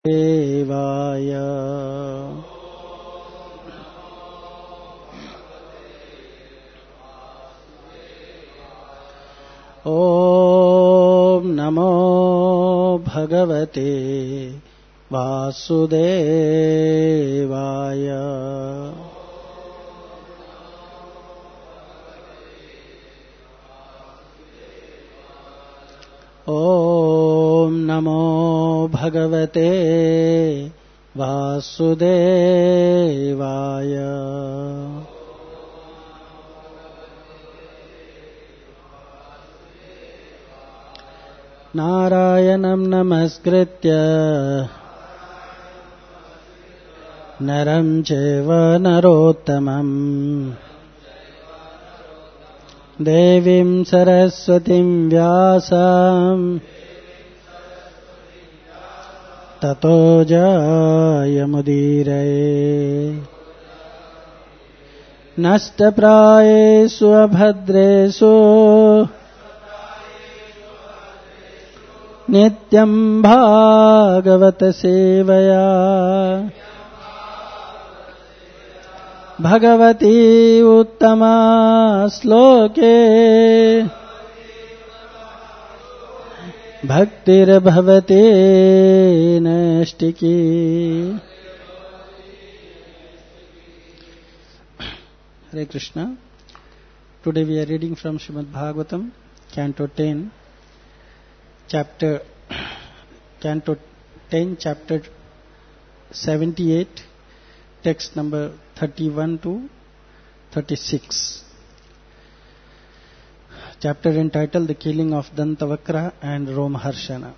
देवाय ॐ नमो भगवते वासुदेवाय ॐ नमो भगवते वासुदेवाय नारायणं नमस्कृत्य नरं चैव नरोत्तमं देवीं सरस्वतीं व्यासं ततो जयमुदीरये नष्टप्रायेषु अभद्रेषु नित्यं भागवत सेवया भगवती उत्तमा श्लोके भक्तिर्भवते नैष्टिकी। Hare Krishna. Today we are reading from Srimad Bhagavatam, Canto 10, Canto 10, Chapter 78, text number 31 to 36. Chapter entitled The Killing of Dantavakra and Romaharshana.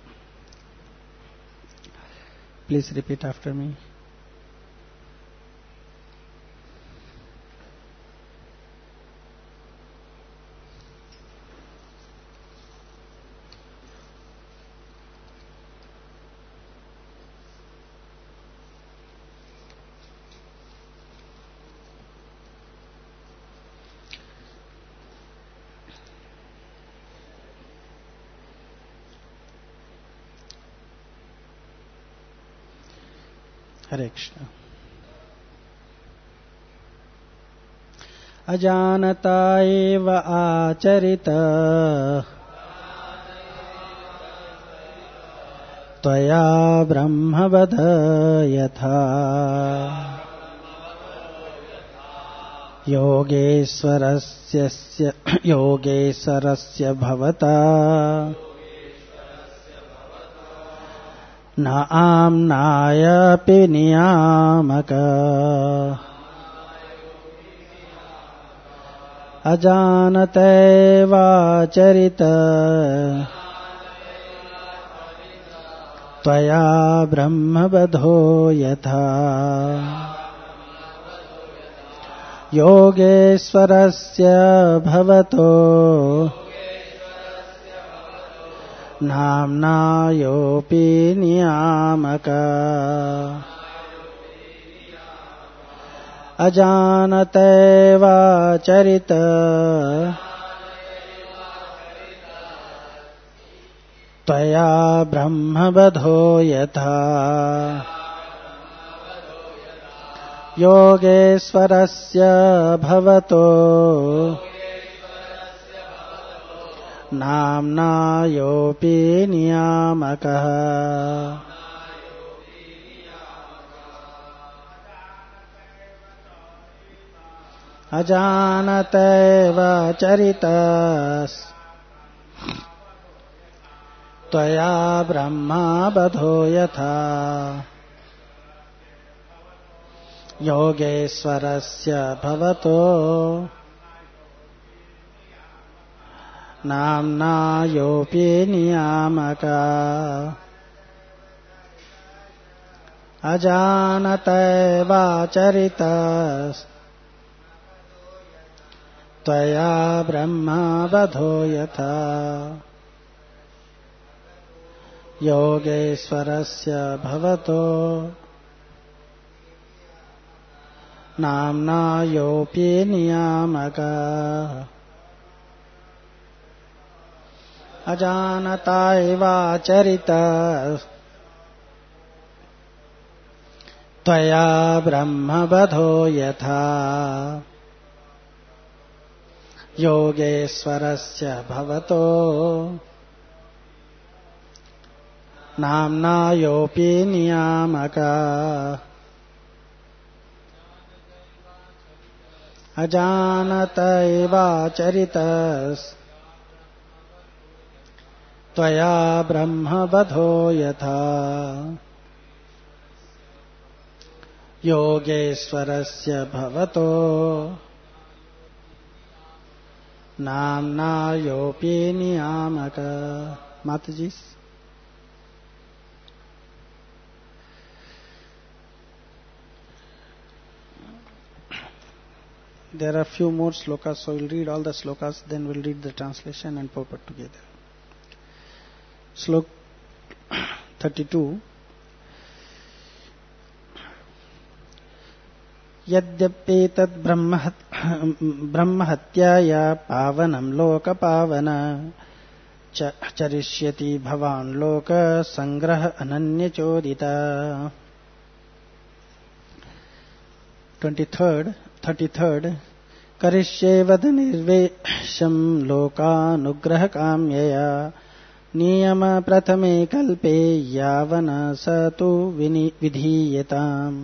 Please repeat after me. हरे कृष्ण। अजानता एव आचरित त्वया ब्रह्मवध यथा योगेश्वरस्य भवता न आम्नायपि नियामक अजानतैवाचरित त्वया ब्रह्मवधो यथा योगेश्वरस्य भवतो नाम्ना योऽपि नियामक अजानतैवाचरित त्वया ब्रह्मवधो यथा योगेश्वरस्य भवतो नाम्ना योऽपि नियामकः अजानतैव चरित त्वया ब्रह्मवधो यथा योगेश्वरस्य भवतो नाम्ना योऽपि नियामक अजानतैवाचरित त्वया ब्रह्मवधो यथा योगेश्वरस्य भवतो नाम्ना योऽपि नियामक अजानता एवाचरित त्वया ब्रह्मबधो यथा योगेश्वरस्य भवतो नाम्ना योऽपि नियामकः अजानत एवाचरितस् त्वया ब्रह्मबधो यथा योगेश्वरस्य भवतो नाम्ना योऽपि नियामकः. Mataji. There are few more slokas, so we'll read all the slokas, then we'll read the translation and purport together. Slok 32. यद्यप्येतद् ब्रह्महत्याया पावनं लोकपावन चरिष्यति भवान् लोकसंग्रह अनन्यचोदिता. 33rd करिष्ये वद निर्वेशं लोकानुग्रहकाम्यया नियम प्रथमे कल्पे यावन स तु विधीयताम्.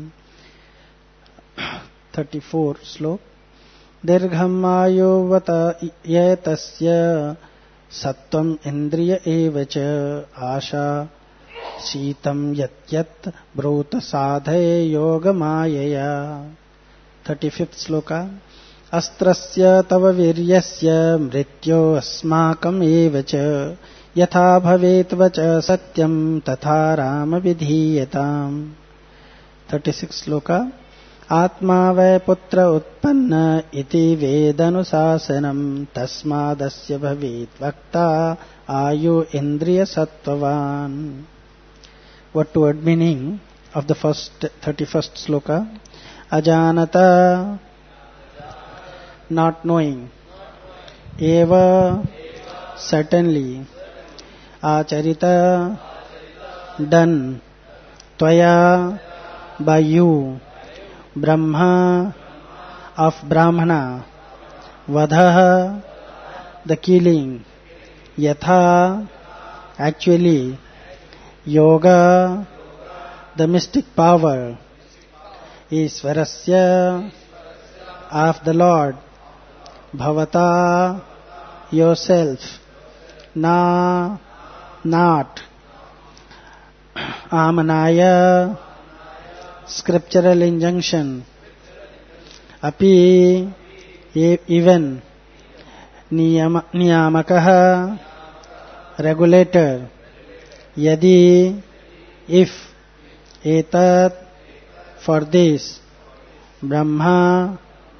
34 श्लोक दीर्घम् आयुवत यतस्य सत्त्वम् इन्द्रिय एव च आशा शीतम् यत् ब्रूत साधये योगमायया. 35th श्लोक अस्त्रस्य तव वीर्यस्य मृत्यो अस्माकम् एव च यथा भवेत् वच सत्यम् तथा राम विधीयताम्. 36th श्लोक आत्मा वै पुत्र उत्पन्न इति वेदनुशासनम् तस्मादस्य भवेत् वक्ता आयु इन्द्रिय सत्त्ववान्. What word meaning of the first 31st sloka? Ajanata, not knowing. Eva, certainly. Acharita, done. Tvaya, by you. Brahma, of Brahmana. Vadha, the killing. Yatha, actually. Yoga, the mystic power. Ishvarasya, of the Lord. Bhavata, yourself. Na, not. Amanaya, scriptural injunction. Api, even. Niyamakaha, regulator. Yadi, if. Etat, for this. Brahma,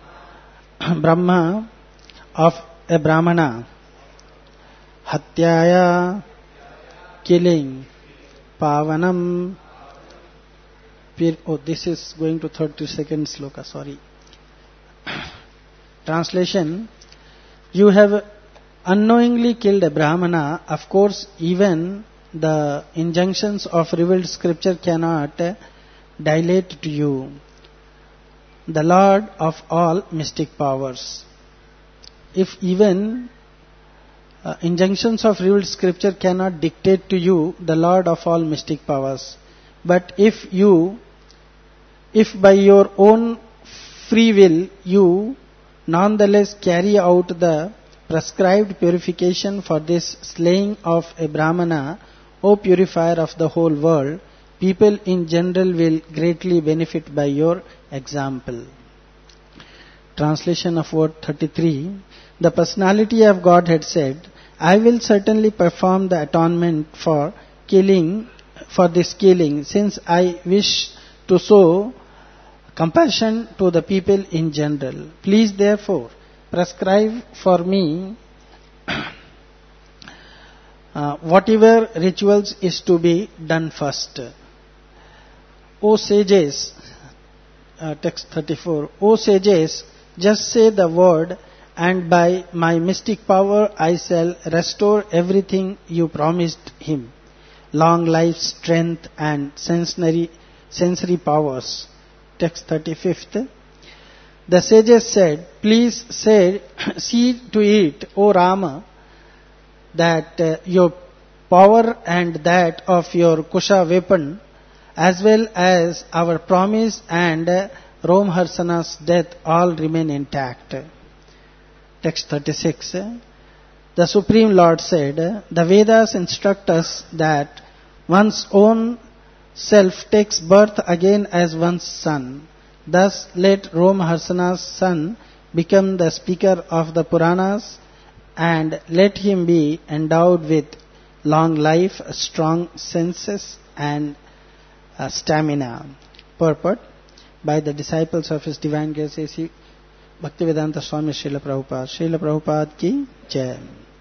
of a Brahmana. Hatyaya, killing. Pavanam, this is going to 32nd sloka, sorry. Translation: you have unknowingly killed a Brahmana. Of course, even the injunctions of revealed scripture cannot dilate to you. The Lord of all mystic powers. If even injunctions of revealed scripture cannot dictate to you, the Lord of all mystic powers. But if by your own free will you nonetheless carry out the prescribed purification for this slaying of a Brahmana, O purifier of the whole world, people in general will greatly benefit by your example. Translation of word 33. The personality of Godhead said, I will certainly perform the atonement for this killing, since I wish to show compassion to the people in general. Please therefore prescribe for me whatever rituals is to be done first. O sages, text 34, O sages, just say the word, and by my mystic power I shall restore everything you promised him. Long life, strength and sensory sensory powers. Text 35th. The sages said, please see to it, O Rama, that your power and that of your Kusha weapon, as well as our promise and Romharsana's death, all remain intact. Text 36. The Supreme Lord said, the Vedas instruct us that one's own self takes birth again as one's son. Thus, let Romharsana's son become the speaker of the Puranas, and let him be endowed with long life, strong senses, and stamina. Purport by the disciples of His Divine Grace A.C. Bhaktivedanta Swami Srila Prabhupada. Srila Prabhupada ki jai.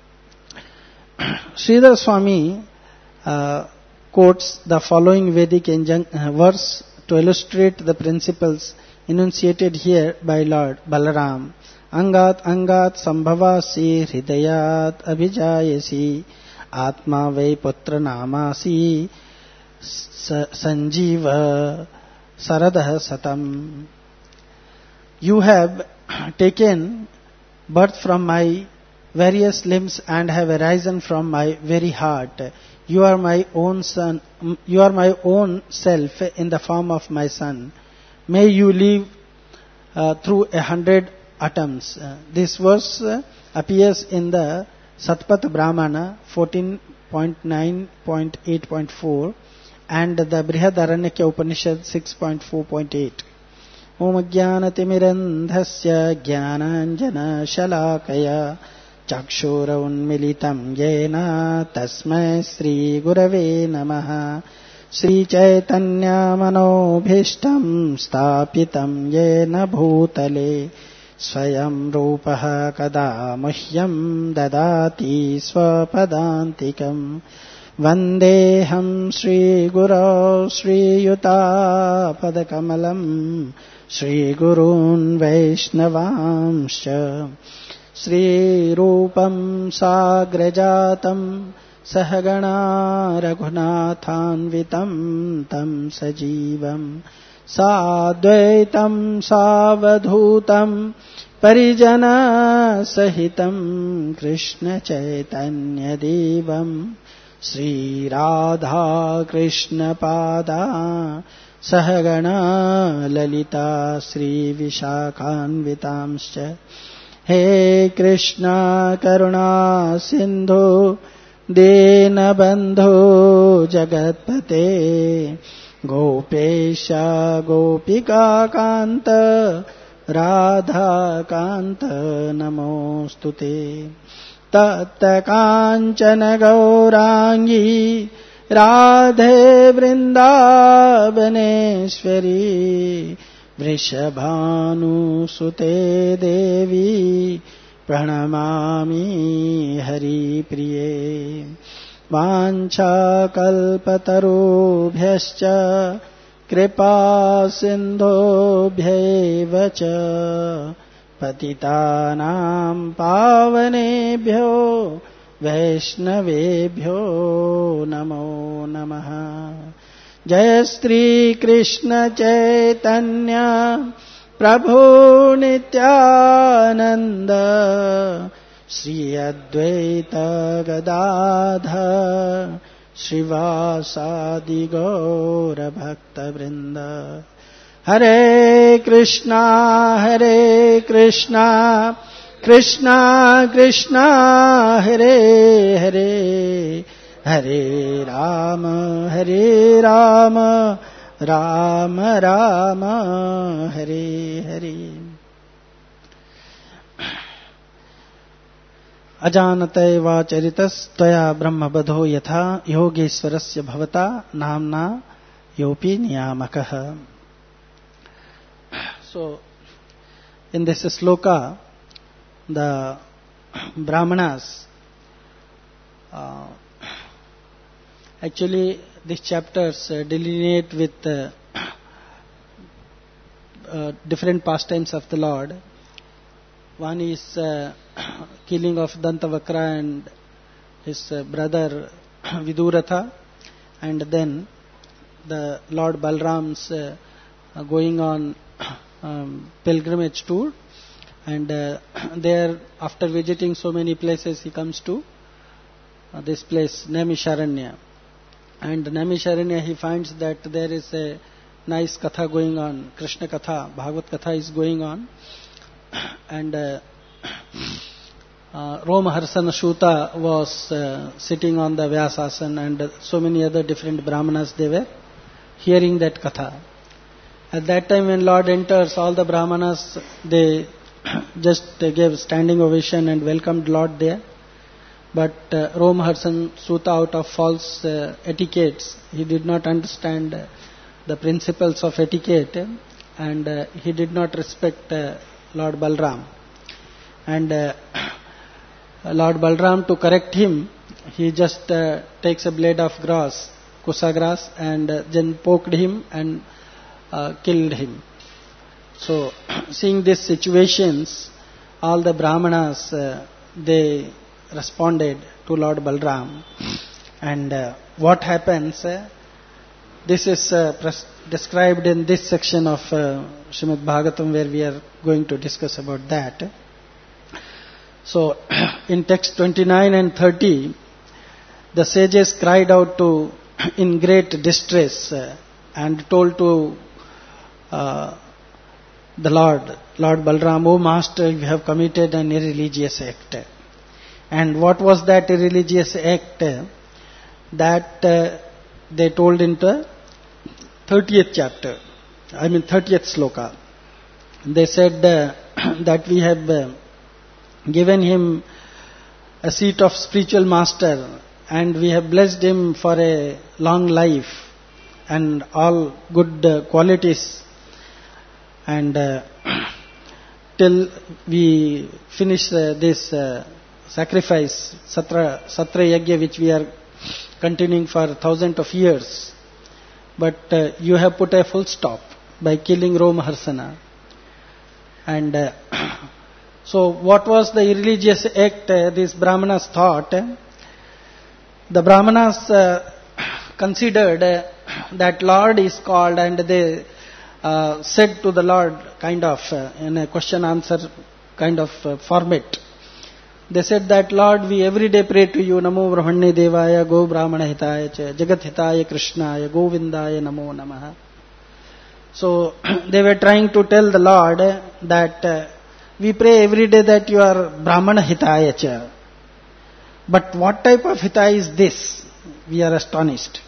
Sridhar Swami quotes the following Vedic verse to illustrate the principles enunciated here by Lord Balaram. Angat sambhavasi hridayat abhijayasi atma vai putra namasi sanjiva saradah satam. You have taken birth from my various limbs and have arisen from my very heart. You are my own son. You are my own self in the form of my son. May you live through 100 atoms. This verse appears in the Satpat Brahmana 14.9.8.4 and the Brihadaranyaka Upanishad 6.4.8. Om Jnanatimirandhasya Jnananjana Shalakaya Chakshura Unmilitam Yena Tasmai Sri Gurave Namaha. Sri Chaitanya Manobhishtam Stapitam Yena Bhutale Swayam Rupaha Kada Muhyam Dadati Swapadantikam. Vandeham Sri Guru Sri Yuta Padakamalam Sri Gurun Vaishnavamscha. Sri Rupam Sagrajatam Sahagana Raghunathanvitam Tam Sajivam Sadvaitam Savadhutam Parijana Sahitam Krishna Chaitanya Devam Sri Radha Krishna Pada Sahagana Lalita Sri Vishakhanvitamscha. He Krishna Karuna Sindhu Dina Bandhu Jagatpate Gopesha Gopika Kanta Radha Kanta Namostute. Tatta Kanchana Gaurangi Radhe Vrindavaneshwari Vrishabhanu Sute Devi Pranamami Hari Priye. Vancha Kalpatarubhyascha Kripa Sindhobhyeva cha Patitanam Pavanebhyo Vaishnavebhyo Namo Namaha. Jai Shri Krishna Chaitanya Prabhu Nityananda Shri Advaita Gadadhar Srivasadi Gaura Bhakta Vrinda. Hare Krishna Krishna Krishna Hare Hare Hare Rama Rama Rama Hare Hare. Ajanataiva charitas tvaya brahmabadho yatha yogeshwarasya bhavata namna yopi niyamakaha. So, in this sloka, the Brahmanas, actually these chapters delineate with different pastimes of the Lord. One is killing of Dantavakra and his brother Viduratha, and then the Lord Balram's going on pilgrimage tour, and there, after visiting so many places, he comes to this place Naimisharanya, and Naimisharanya he finds that there is a nice katha going on, Krishna katha, Bhagavad katha is going on, and Romaharsana Shuta was sitting on the Vyasasana, and so many other different Brahmanas, they were hearing that katha. At that time when Lord enters, all the Brahmanas, they just gave standing ovation and welcomed Lord there. But Romaharsana Shuta, out of false etiquettes, he did not understand the principles of etiquette, and he did not respect Lord Balram. And Lord Balram, to correct him, he just takes a blade of grass, kusa grass, and then poked him and killed him. So, seeing these situations, all the Brahmanas, they responded to Lord Balram. And what happens, this is described in this section of Srimad Bhagavatam, where we are going to discuss about that. So, in text 29 and 30, the sages cried out in great distress and told to the Lord Balram, "O Master, you have committed an irreligious act." And what was that irreligious act? That they told in the 30th chapter, 30th sloka. They said that we have given him a seat of spiritual master, and we have blessed him for a long life and all good qualities, and till we finish this sacrifice, Satra Yajna, which we are continuing for thousands of years. But you have put a full stop by killing Romaharsana. And so what was the irreligious act these Brahmanas thought? The Brahmanas considered that Lord is called, and they said to the Lord, kind of in a question-answer kind of format. They said that, "Lord, we every day pray to you, Namo Brahmane Devaya, Go Brahmana Hitaya Cha, Jagat Hitaya Krishnaya, Govindaya Namo Namaha." So they were trying to tell the Lord that we pray every day that you are Brahmana Hitaya Cha. But what type of Hitaya is this? We are astonished.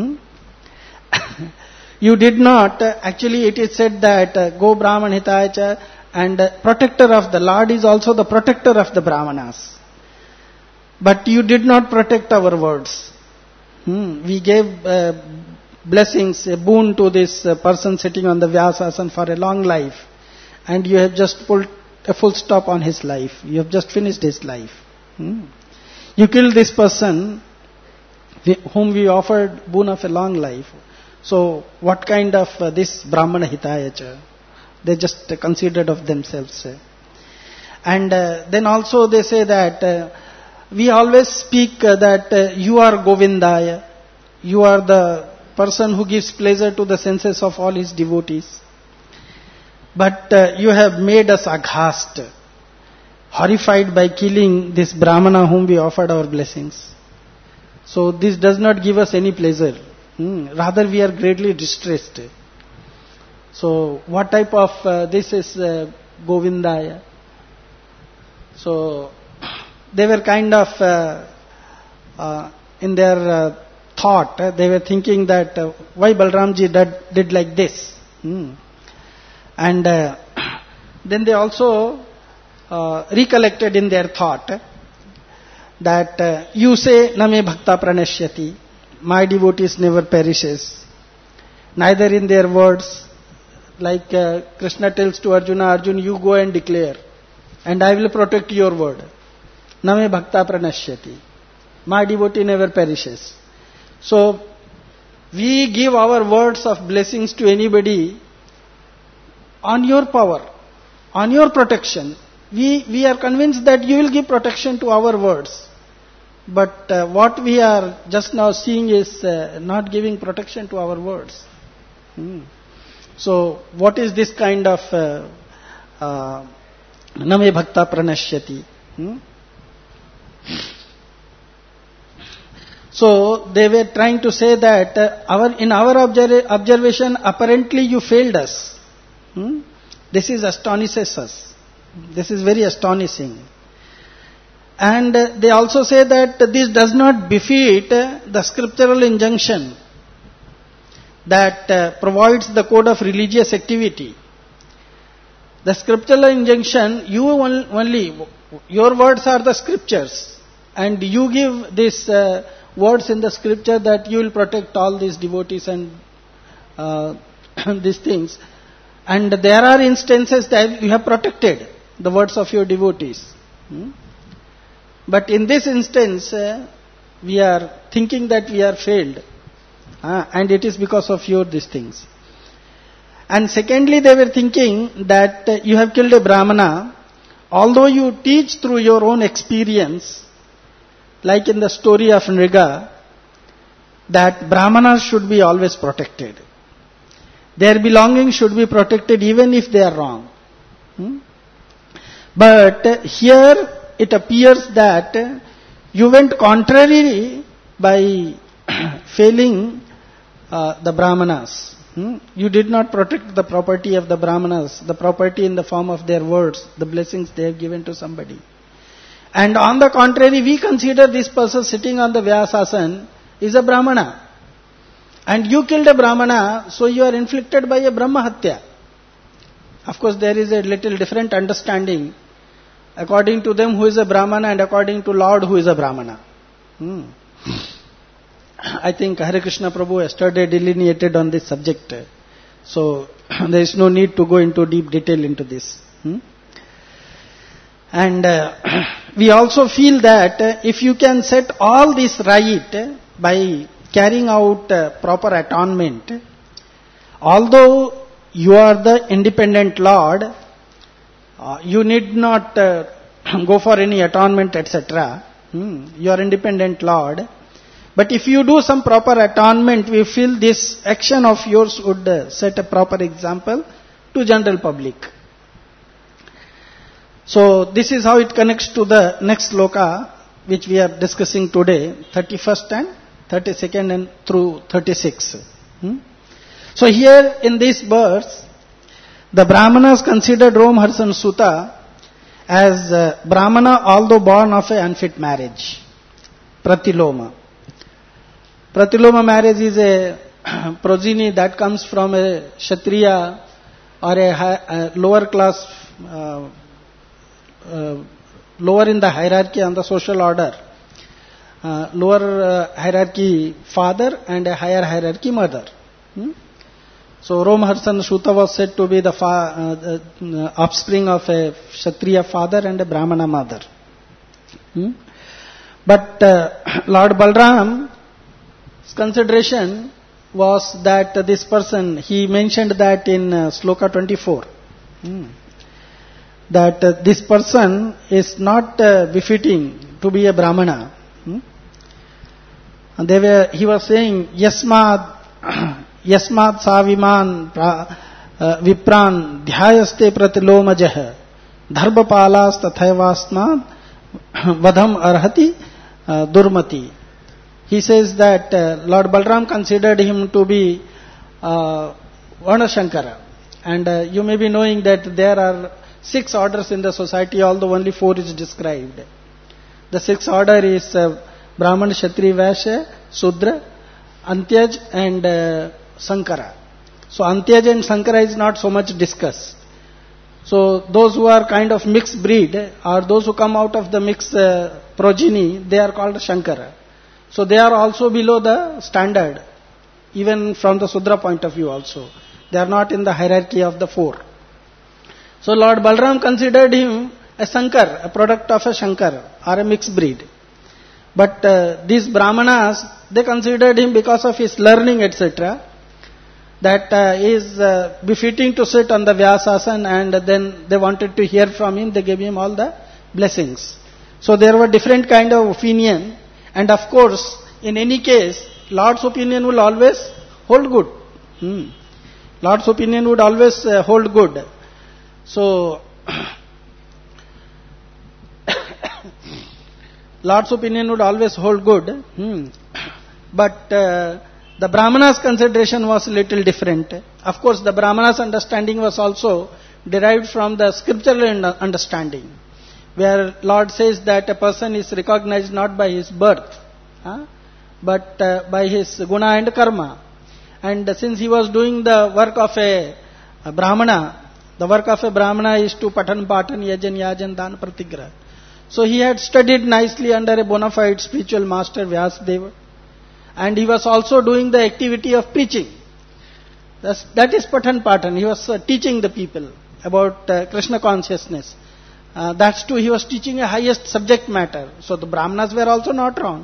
You did not, actually it is said that Go Brahmana Hitaya Cha, and protector of the Lord is also the protector of the Brahmanas. But you did not protect our words. We gave blessings, a boon to this person sitting on the Vyasasana for a long life, and you have just pulled a full stop on his life. You have just finished his life. You killed this person whom we offered boon of a long life. So what kind of this Brahmana Hitaya Cha? They just considered of themselves. And then also they say that we always speak that you are Govindaya. You are the person who gives pleasure to the senses of all his devotees. But you have made us aghast, horrified by killing this Brahmana whom we offered our blessings. So this does not give us any pleasure. Rather we are greatly distressed. So what type of this is Govindaya? So they were kind of in their thought, they were thinking that why Balramji did like this. And then they also recollected in their thought that you say Name Bhakta Pranashyati, my devotees never perishes, neither in their words, like Krishna tells to Arjuna, Arjuna, you go and declare, and I will protect your word. Name Bhakta Pranashyati, my devotee never perishes. So we give our words of blessings to anybody on your power, on your protection. We are convinced that you will give protection to our words. But what we are just now seeing is not giving protection to our words. So, what is this kind of Name Bhakta Pranashyati? So, they were trying to say that in our observation, apparently you failed us. This is astonishes us. This is very astonishing. And they also say that this does not befit the scriptural injunction that provides the code of religious activity. The scriptural injunction, you only, your words are the scriptures, and you give these words in the scripture that you will protect all these devotees and these things. And there are instances that you have protected the words of your devotees. But in this instance, we are thinking that we are failed. And it is because of your these things. And secondly, they were thinking that you have killed a Brahmana, although you teach through your own experience, like in the story of Nriga, that Brahmanas should be always protected. Their belongings should be protected even if they are wrong. But here it appears that you went contrary by failing the Brahmanas. You did not protect the property of the Brahmanas, the property in the form of their words, the blessings they have given to somebody. And on the contrary, we consider this person sitting on the Vyasasana is a Brahmana. And you killed a Brahmana, so you are inflicted by a Brahma Hatya. Of course, there is a little different understanding according to them who is a Brahmana and according to Lord who is a Brahmana. I think Hare Krishna Prabhu yesterday delineated on this subject. So, there is no need to go into deep detail into this. And we also feel that if you can set all this right by carrying out proper atonement, although you are the independent Lord, you need not go for any atonement, etc. You are independent Lord. But if you do some proper atonement, we feel this action of yours would set a proper example to general public. So this is how it connects to the next sloka which we are discussing today, 31st and 32nd and through 36. So here in this verse, the Brahmanas considered Romharsan Sutta as Brahmana although born of an unfit marriage, Pratiloma. Pratiloma marriage is a progeny that comes from a Kshatriya or a lower class, lower in the hierarchy on the social order. Lower hierarchy father and a higher hierarchy mother. So Romharsan Sutta was said to be the offspring of a Kshatriya father and a Brahmana mother. But Lord Balram's consideration was that this person, he mentioned that in Sloka 24, that this person is not befitting to be a Brahmana. And he was saying, Yasmad saviman vipran dhyayaste pratilomajah dharbapalas tathayvasmad vadham arhati durmati. He says that Lord Balram considered him to be Varnashankara. And you may be knowing that there are 6 orders in the society, although only 4 is described. The 6th order is Brahman, Kshatriya, Vaishya, Sudra, Antyaj and Sankara. So Antyaj and Sankara is not so much discussed. So those who are kind of mixed breed or those who come out of the mixed progeny, they are called Shankara. So they are also below the standard, even from the Sudra point of view also. They are not in the hierarchy of the 4. So Lord Balram considered him a Sankar, a product of a Shankar or a mixed breed. But these Brahmanas, they considered him because of his learning, etc., that is befitting to sit on the Vyasasana, and then they wanted to hear from him, they gave him all the blessings. So there were different kind of opinion, And of course, in any case, Lord's opinion will always hold good. Lord's opinion would always hold good. So, Lord's opinion would always hold good. But the Brahmana's consideration was a little different. Of course, the Brahmana's understanding was also derived from the scriptural understanding, where Lord says that a person is recognized not by his birth, but by his guna and karma. And since he was doing the work of a Brahmana, the work of a Brahmana is to patan patan yajan yajan dan pratigra. So he had studied nicely under a bona fide spiritual master Vyasadeva. And he was also doing the activity of preaching. That is patan patan. He was teaching the people about Krishna consciousness. That's too, he was teaching a highest subject matter. So the Brahmanas were also not wrong.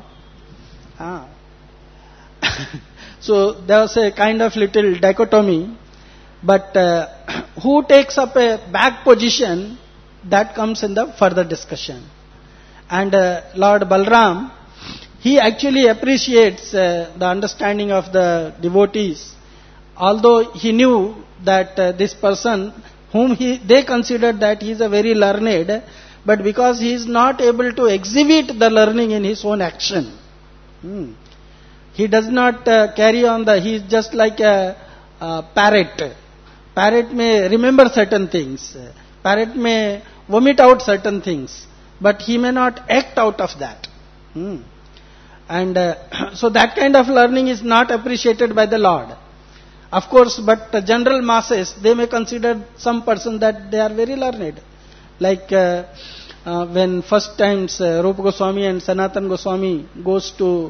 So there was a kind of little dichotomy. But who takes up a back position, that comes in the further discussion. And Lord Balram, he actually appreciates the understanding of the devotees, although he knew that this person, whom they considered that he is a very learned, but because he is not able to exhibit the learning in his own action, he does not carry on he is just like a parrot. Parrot may remember certain things. Parrot may vomit out certain things, but he may not act out of that. And so that kind of learning is not appreciated by the Lord. Of course, but the general masses, they may consider some person that they are very learned. Like when first times Rupa Goswami and Sanatan Goswami goes to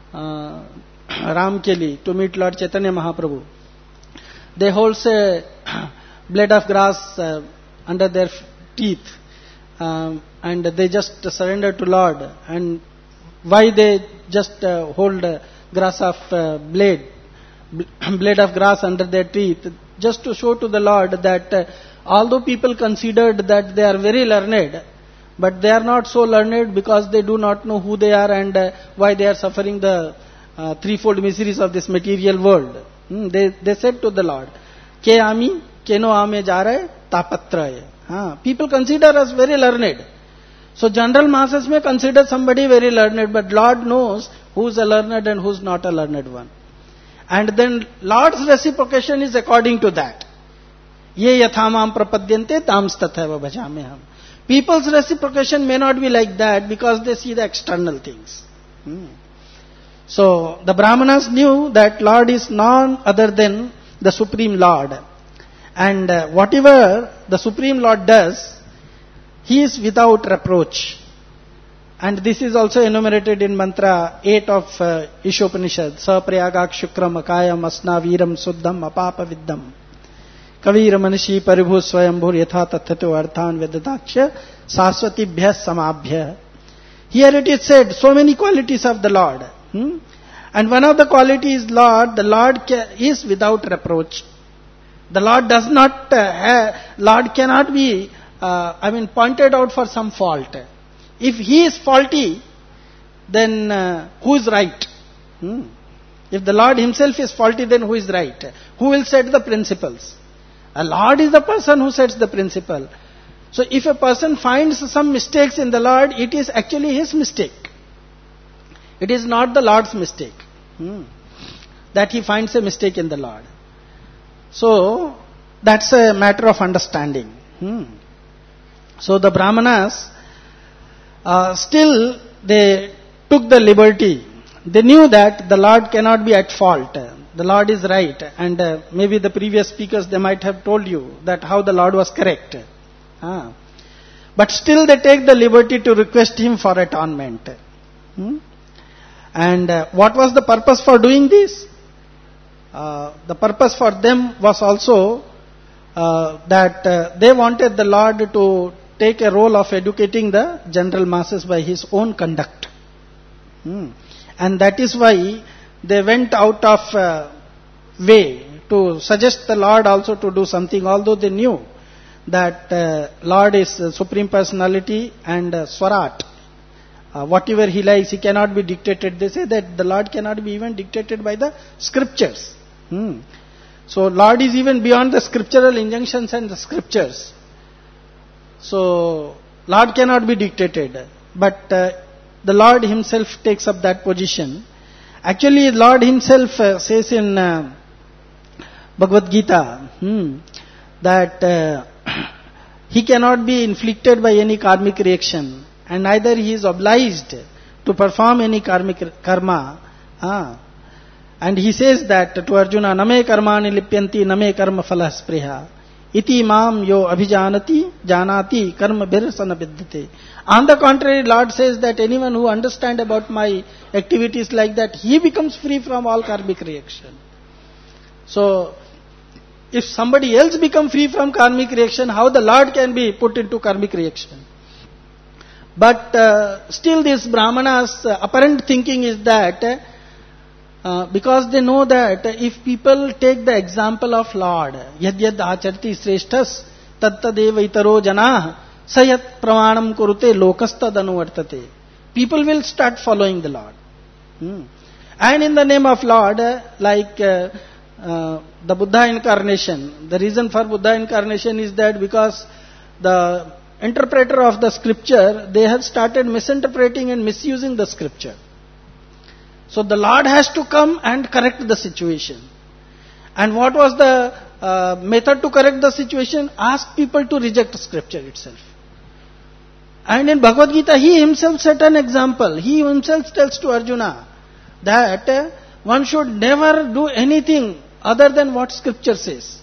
Ramkeli to meet Lord Chaitanya Mahaprabhu, they hold a blade of grass under their teeth, and they just surrender to Lord. And why they just hold grass of blade of grass under their teeth? Just to show to the Lord that although people considered that they are very learned, but they are not so learned because they do not know who they are and why they are suffering the threefold miseries of this material world. They said to the Lord, Ke ami, keno ame jare, tapatraye. People consider us very learned. So general masses may consider somebody very learned, but Lord knows who is a learned and who is not a learned one. And then Lord's reciprocation is according to that. Ye yathamam prapadyante tams tathaiva bhajameham. People's reciprocation may not be like that because they see the external things. So the Brahmanas knew that Lord is none other than the Supreme Lord. And whatever the Supreme Lord does, He is without reproach. And this is also enumerated in mantra 8 of Ishopanishad. Sa prayagak shukram akayam asna viram suddham apapa viddham. Kavira manishi paribhu swayambhur yatha tathato arthan vedataksha saswatibhya samabhya. Here it is said, so many qualities of the Lord. And one of the qualities Lord, the Lord is without reproach. The Lord does not Lord cannot be pointed out for some fault. If He is faulty, then who is right? If the Lord Himself is faulty, then who is right? Who will set the principles? The Lord is the person who sets the principle. So if a person finds some mistakes in the Lord, it is actually his mistake. It is not the Lord's mistake. That he finds a mistake in the Lord. So that's a matter of understanding. So the Brahmanas still they took the liberty. They knew that the Lord cannot be at fault. The Lord is right. And maybe the previous speakers, they might have told you that how the Lord was correct. But still they take the liberty to request Him for atonement. And what was the purpose for doing this? The purpose for them was also that they wanted the Lord to take a role of educating the general masses by His own conduct. And that is why they went out of way to suggest the Lord also to do something, although they knew that Lord is Supreme Personality and Swarat. whatever he likes, he cannot be dictated. They say that the Lord cannot be even dictated by the scriptures. So Lord is even beyond the scriptural injunctions and the scriptures. So Lord cannot be dictated. But the Lord himself takes up that position. Actually, Lord himself says in Bhagavad Gita that he cannot be inflicted by any karmic reaction, and neither he is obliged to perform any karmic karma. And he says that to Arjuna, Name karmani lipyanti name karma phala spriha iti mam yo abhijanati janati karma bhirsana vidyate. On the contrary, Lord says that anyone who understands about my activities like that, he becomes free from all karmic reaction. So, if somebody else become free from karmic reaction, how the Lord can be put into karmic reaction? But still this Brahmanas' apparent thinking is that because they know that if people take the example of Lord, yad yad acharti sreshthas tattadeva itaro janah sayat pramanam kurute lokastad anuvartate. People will start following the Lord. And in the name of Lord, like the Buddha incarnation, the reason for Buddha incarnation is that because the interpreter of the scripture, they have started misinterpreting and misusing the scripture. So the Lord has to come and correct the situation. And what was the method to correct the situation? Ask people to reject scripture itself. And in Bhagavad Gita, he himself set an example. He himself tells to Arjuna that one should never do anything other than what scripture says.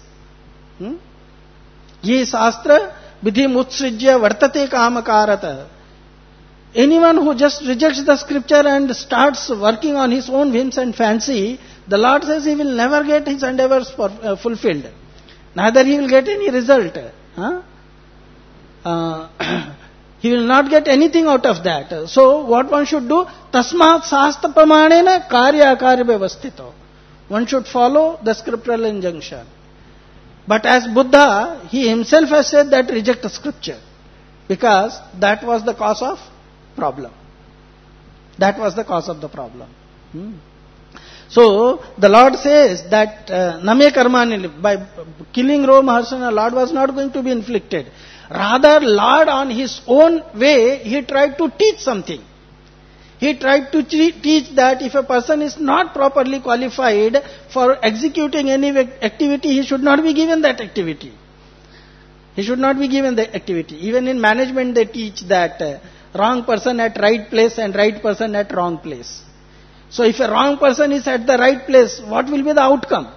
Ye sastra vidhi mutsrijya vartate kamakarata. Anyone who just rejects the scripture and starts working on his own whims and fancy, the Lord says he will never get his endeavors fulfilled. Neither he will get any result. He will not get anything out of that. So what one should do? Tasmat sastra pramanena karya akarya vyavastito. One should follow the scriptural injunction. But as Buddha, he himself has said that reject scripture. Because that was the cause of problem. That was the cause of the problem. So, the Lord says that Name Karmani, by killing Romaharsana, Lord was not going to be inflicted. Rather, Lord on his own way, he tried to teach something. He tried to teach that if a person is not properly qualified for executing any activity, he should not be given that activity. He should not be given the activity. Even in management, they teach that wrong person at right place and right person at wrong place. So if a wrong person is at the right place, what will be the outcome?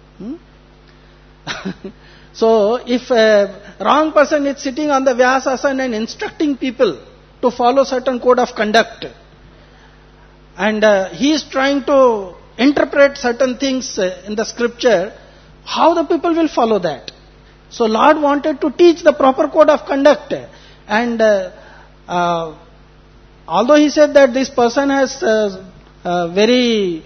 So if a wrong person is sitting on the Vyasasana and instructing people to follow certain code of conduct, and he is trying to interpret certain things in the scripture, how the people will follow that? So Lord wanted to teach the proper code of conduct. And although he said that this person has very,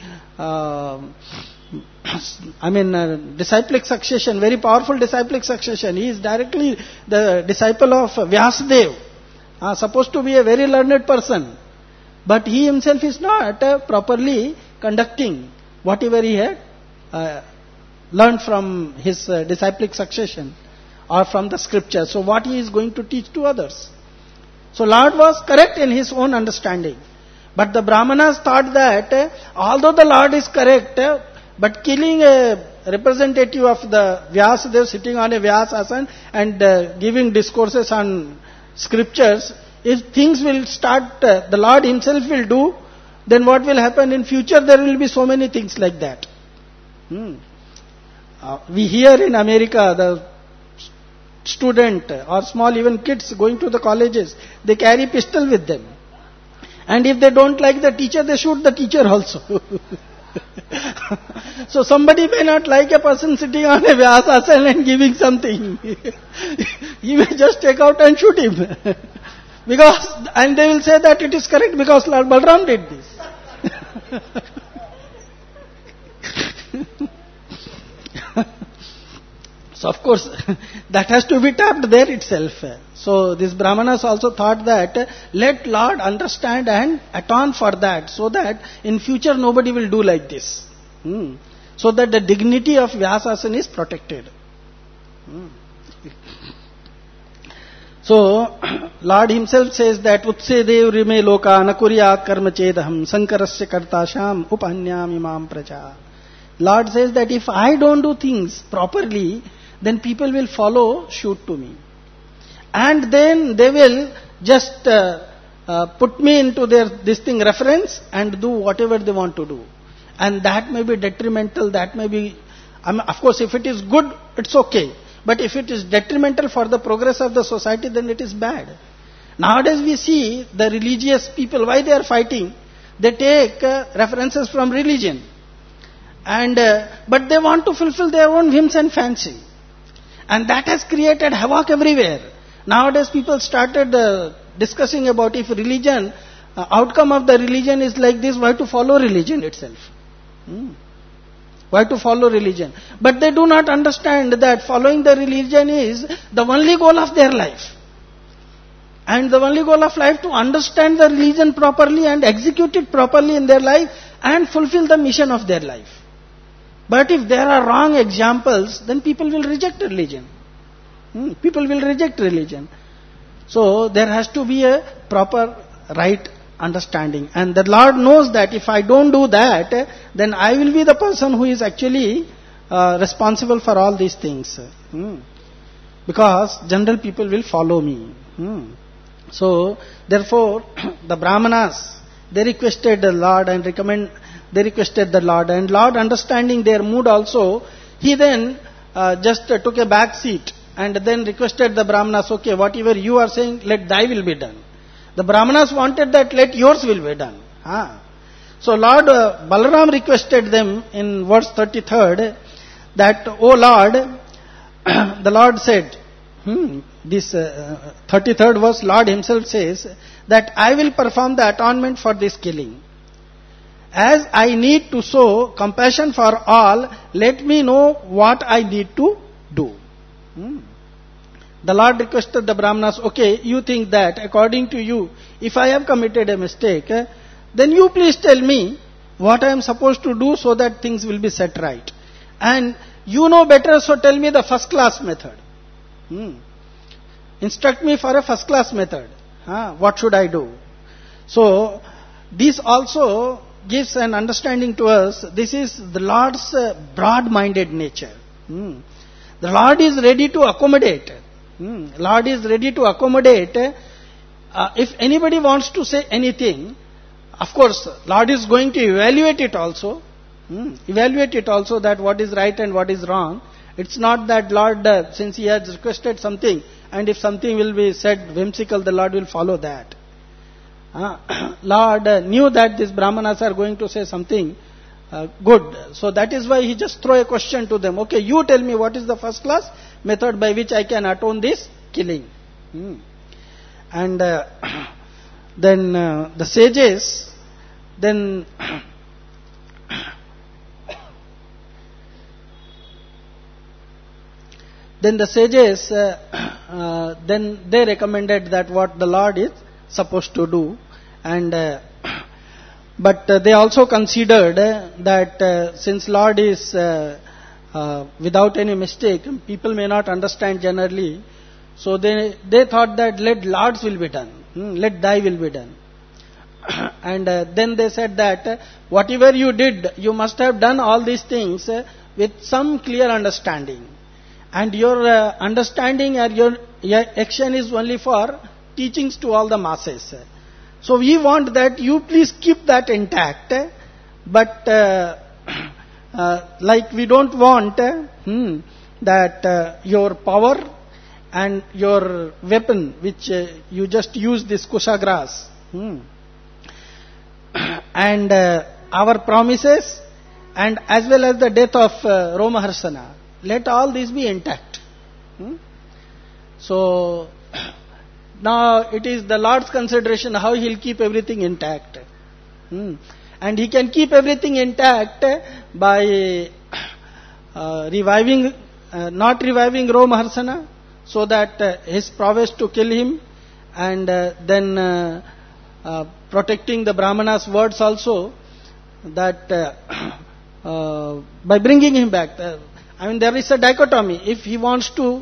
disciplic succession, very powerful disciplic succession. He is directly the disciple of Vyasadeva, supposed to be a very learned person. But he himself is not properly conducting whatever he had learned from his disciplic succession or from the scripture. So what he is going to teach to others? So Lord was correct in his own understanding. But the Brahmanas thought that although the Lord is correct, but killing a representative of the Vyasadeva sitting on a Vyasasana and giving discourses on scriptures, if things will start, the Lord himself will do, then what will happen in future? There will be so many things like that. We hear in America, the student or small even kids going to the colleges, they carry pistol with them. And if they don't like the teacher, they shoot the teacher also. So somebody may not like a person sitting on a Vyasasana and giving something. He may just take out and shoot him. And they will say that it is correct because Lord Balram did this. So of course, that has to be tapped there itself. So these Brahmanas also thought that let Lord understand and atone for that, so that in future nobody will do like this. So that the dignity of Vyasasana is protected. So Lord himself says that Utse dev rime loka nakuryat karma chedaham sankarasya kartasham upanyam imam praja. Lord says that if I don't do things properly, then people will follow suit to me. And then they will just put me into their reference and do whatever they want to do. And that may be detrimental, that may be, of course if it is good, it's okay. But if it is detrimental for the progress of the society, then it is bad. Nowadays we see the religious people, why they are fighting? They take references from religion. And but they want to fulfill their own whims and fancy. And that has created havoc everywhere. Nowadays people started discussing about if religion, outcome of the religion is like this, why to follow religion itself? Why to follow religion? But they do not understand that following the religion is the only goal of their life. And the only goal of life to understand the religion properly and execute it properly in their life and fulfill the mission of their life. But if there are wrong examples, then people will reject religion. People will reject religion. So there has to be a proper right understanding. And the Lord knows that if I don't do that, then I will be the person who is actually responsible for all these things. Because general people will follow me. So therefore the Brahmanas, they requested the Lord and Lord understanding their mood also, he then just took a back seat and then requested the Brahmanas, okay, whatever you are saying, let thy will be done. The Brahmanas wanted that let yours will be done. So Lord Balaram requested them in verse 33rd that, O Lord, the Lord said, this 33rd verse, Lord himself says that I will perform the atonement for this killing. As I need to show compassion for all, let me know what I need to do. The Lord requested the Brahmanas, okay, you think that according to you, if I have committed a mistake, then you please tell me what I am supposed to do so that things will be set right. And you know better, so tell me the first class method. Instruct me for a first class method. What should I do? So, this also gives an understanding to us. This is the Lord's broad-minded nature. The Lord is ready to accommodate. Lord is ready to accommodate. If anybody wants to say anything, of course, Lord is going to evaluate it also. Evaluate it also, that what is right and what is wrong. It's not that Lord, since he has requested something, and if something will be said whimsical, the Lord will follow that. Lord knew that these Brahmanas are going to say something good. So that is why he just threw a question to them. Okay, you tell me what is the first class method by which I can atone this killing. And then the sages, then the sages, then they recommended that what the Lord is supposed to do. And but they also considered that since Lord is without any mistake, people may not understand generally. So they thought that let Lord's will be done, let thy will be done. And then they said that whatever you did, you must have done all these things with some clear understanding. And your understanding or your action is only for teachings to all the masses. So we want that you please keep that intact, but like we don't want that your power and your weapon, which you just use this kusagras, and our promises, and as well as the death of Romaharsana, let all these be intact. So now it is the Lord's consideration how he will keep everything intact. And he can keep everything intact by reviving not reviving Romaharsana, so that his prowess to kill him, and then protecting the Brahmana's words also, that by bringing him back. There is a dichotomy. If he wants to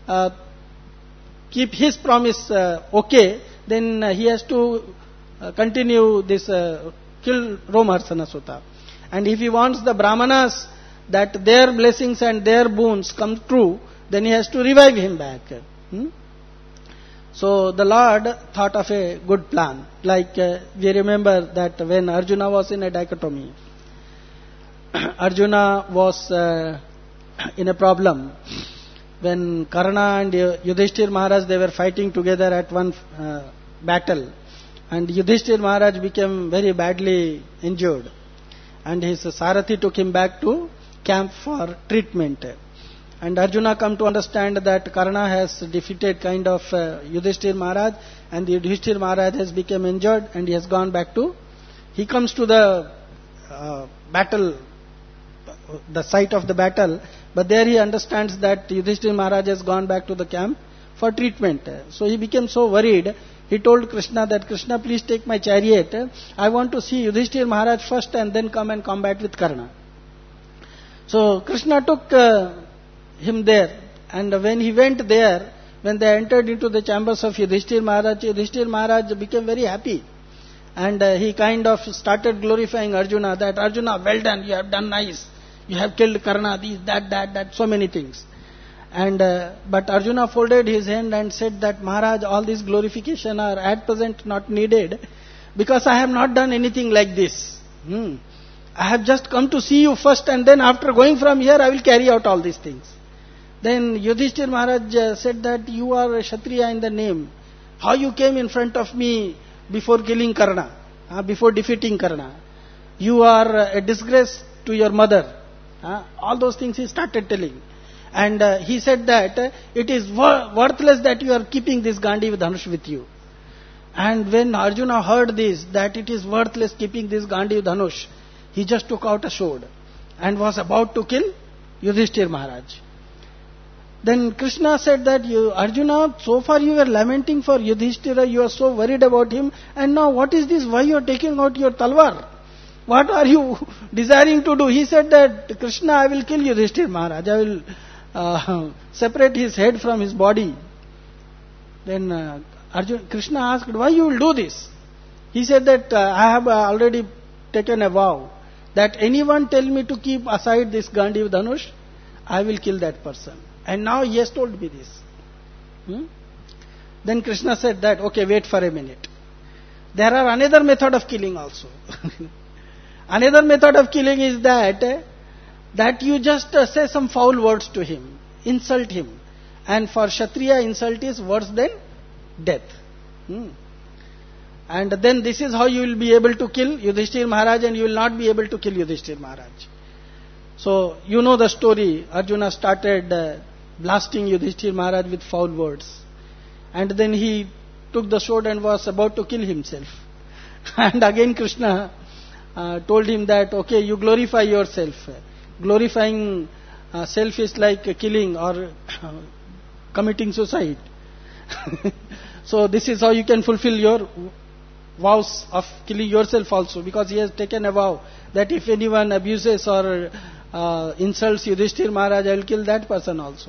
keep his promise okay, then he has to continue this kill Romaharsana Sutta. And if he wants the Brahmanas that their blessings and their boons come true, then he has to revive him back. So the Lord thought of a good plan. Like we remember that when Arjuna was in a dichotomy, Arjuna was in a problem. When Karna and Yudhishthir Maharaj, they were fighting together at one battle, and Yudhishthir Maharaj became very badly injured, and his Sarathi took him back to camp for treatment. And Arjuna come to understand that Karna has defeated kind of Yudhishthir Maharaj, and Yudhishthir Maharaj has become injured, and he has gone back to, he comes to the battle, the site of the battle, but there he understands that Yudhishthir Maharaj has gone back to the camp for treatment. So he became so worried, he told Krishna that, Krishna, please take my chariot, I want to see Yudhishthir Maharaj first and then come and combat with Karna. So Krishna took him there, and when he went there, when they entered into the chambers of Yudhishthir Maharaj became very happy, and he kind of started glorifying Arjuna, that Arjuna, well done, you have done nice, you have killed Karna, this, that, so many things. And but Arjuna folded his hand and said that, Maharaj, all this glorification are at present not needed, because I have not done anything like this. I have just come to see you first, and then after going from here, I will carry out all these things. Then Yudhishthir Maharaj said that, you are a Kshatriya in the name. How you came in front of me before killing Karna, before defeating Karna? You are a disgrace to your mother. All those things he started telling. And he said that it is worthless that you are keeping this Gandiva Dhanush with you. And when Arjuna heard this, that it is worthless keeping this Gandiva Dhanush, he just took out a sword and was about to kill Yudhishthir Maharaj. Then Krishna said that, Arjuna, so far you were lamenting for Yudhishthira, you are so worried about him, and now what is this? Why you are taking out your talwar? What are you desiring to do? He said that, Krishna, I will kill Yudhishthir Maharaj. I will separate his head from his body. Then Krishna asked, why you will do this? He said that, I have already taken a vow that anyone tell me to keep aside this Gandiva Dhanush, I will kill that person. And now he has told me this. Then Krishna said that, okay, wait for a minute. There are another method of killing also. Another method of killing is that you just say some foul words to him, insult him. And for Kshatriya, insult is worse than death. And then this is how you will be able to kill Yudhishthir Maharaj, and you will not be able to kill Yudhishthir Maharaj. So, you know the story. Arjuna started blasting Yudhishthir Maharaj with foul words. And then he took the sword and was about to kill himself. And again Krishna told him that, okay, you glorify yourself. Glorifying self is like killing or committing suicide. So this is how you can fulfill your vows of killing yourself also, because he has taken a vow that if anyone abuses or insults Yudhishthir Maharaj, I will kill that person also.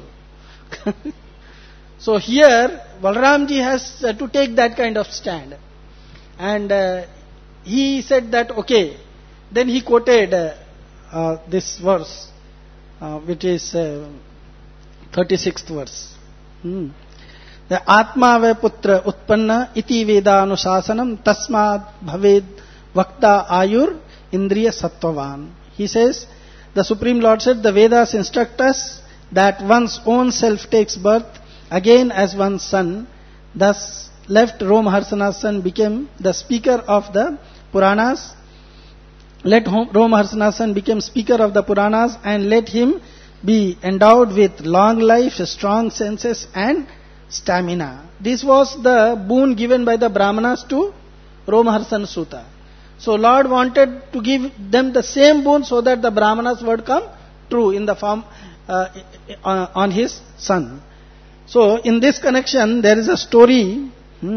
So here Balramji has to take that kind of stand, and he said that, okay. Then he quoted this verse, which is 36th verse. The Atma ve putra utpanna iti vedanusasanam tasmad bhaved vakta ayur indriya sattvavan. He says, the Supreme Lord said, the Vedas instruct us that one's own self takes birth again as one's son. Thus left Romaharsana's son became the speaker of the Puranas. Let Romaharsana's son become speaker of the Puranas, and let him be endowed with long life, strong senses and stamina. This was the boon given by the Brahmanas to Romaharsana Sutta. So Lord wanted to give them the same boon so that the Brahmanas would come true in the form, on his son. So in this connection, there is a story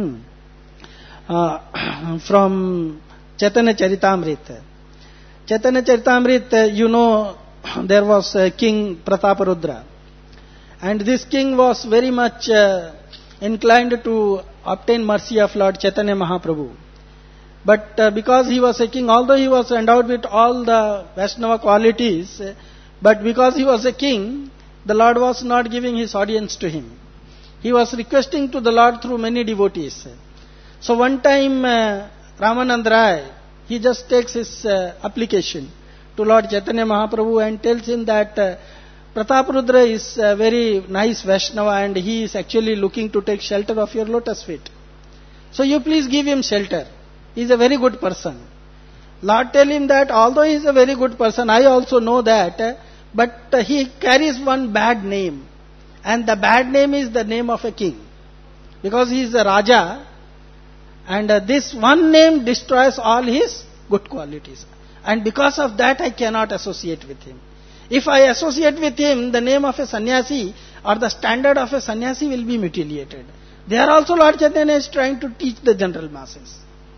from Chaitanya Charitamrita. Chaitanya Charitamrita, there was King Prataparudra. And this king was very much inclined to obtain mercy of Lord Chaitanya Mahaprabhu. But because he was a king, although he was endowed with all the Vaishnava qualities, but because he was a king, the Lord was not giving his audience to him. He was requesting to the Lord through many devotees. So one time, Ramanand Rai, he just takes his application to Lord Chaitanya Mahaprabhu and tells him that Prataparudra is a very nice Vaishnava and he is actually looking to take shelter of your lotus feet. So you please give him shelter. He is a very good person. Lord tell him that although he is a very good person, I also know that, but he carries one bad name. And the bad name is the name of a king. Because he is a Raja, and this one name destroys all his good qualities. And because of that, I cannot associate with him. If I associate with him, the name of a sannyasi or the standard of a sannyasi will be mutilated. There also Lord Chaitanya is trying to teach the general masses.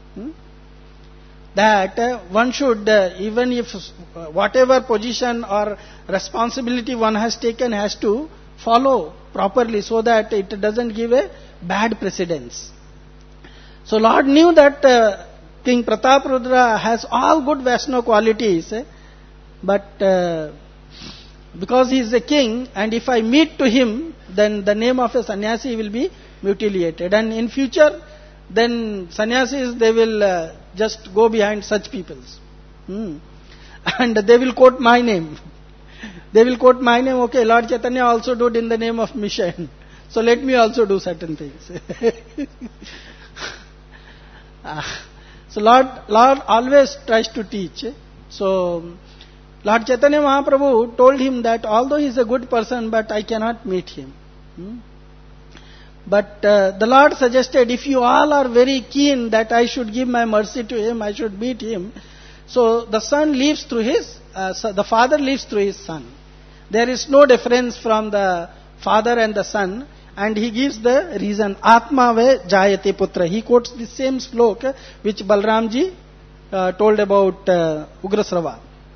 That one should, even if whatever position or responsibility one has taken, has to follow properly so that it doesn't give a bad precedence. So Lord knew that King Prataparudra has all good Vaishnava qualities, but because he is a king, and if I meet to him, then the name of a sannyasi will be mutilated. And in future, then sannyasis, they will just go behind such peoples. And they will quote my name. They will quote my name, okay, Lord Chaitanya also did in the name of mission. So let me also do certain things. So Lord always tries to teach. So Lord Chaitanya Mahaprabhu told him that although he is a good person, but I cannot meet him. But the Lord suggested, if you all are very keen that I should give my mercy to him, I should meet him. So the son lives through the father lives through his son. There is no difference from the father and the son. And he gives the reason, Atma ve jayate putra. He quotes the same sloka which Balramji told about Ugrasrava.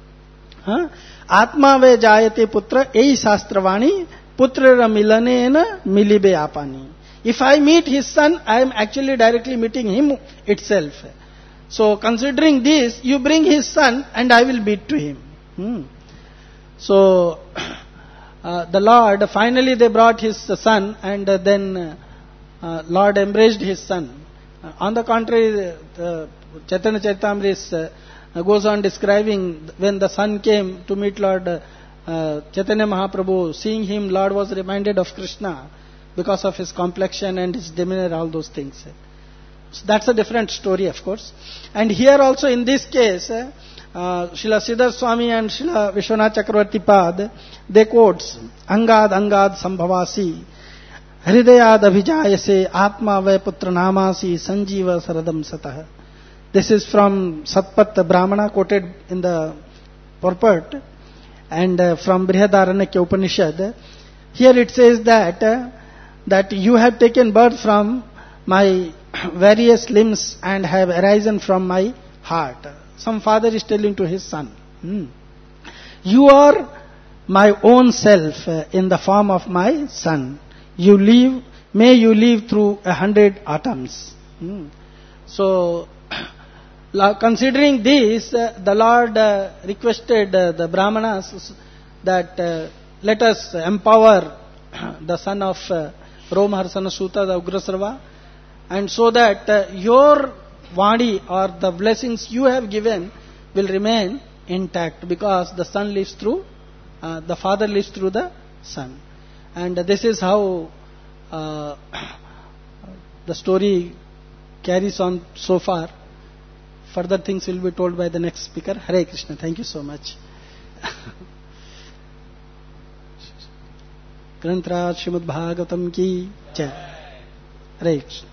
Atma ve jayate putra ei shastravani putrara milanena milibe apani. If I meet his son, I am actually directly meeting him itself. So considering this, you bring his son and I will meet to him. So the Lord, finally they brought his son, and then Lord embraced his son. On the contrary, Chaitanya Charitamrita goes on describing when the son came to meet Lord Chaitanya Mahaprabhu, seeing him, Lord was reminded of Krishna because of his complexion and his demeanor, all those things. So that's a different story, of course. And here also in this case, Srila Siddhar Swami and Srila Vishwanath Chakravarti Pad, they quotes, Angad Sambhavasi, Hridayad Abhijayase, Atma Vai Putra Namasi, Sanjiva Saradam Satah. This is from Satpat Brahmana, quoted in the purport, and from Brihadaranyaka Upanishad. Here it says that you have taken birth from my various limbs and have arisen from my heart. Some father is telling to his son, you are my own self in the form of my son. May you live through 100 atoms. So, considering this, the Lord requested the Brahmanas that let us empower the son of Romaharsana Suta, the Ugrasrava, and so that your Vani or the blessings you have given will remain intact, because the son lives through, the father lives through the son. And this is how the story carries on so far. Further things will be told by the next speaker. Hare Krishna. Thank you so much. Granthra Srimad Bhagavatam ki jai. Hare Krishna.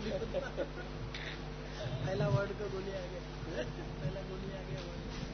पहला word को गोली आ गया, पहला गोली आ गया word.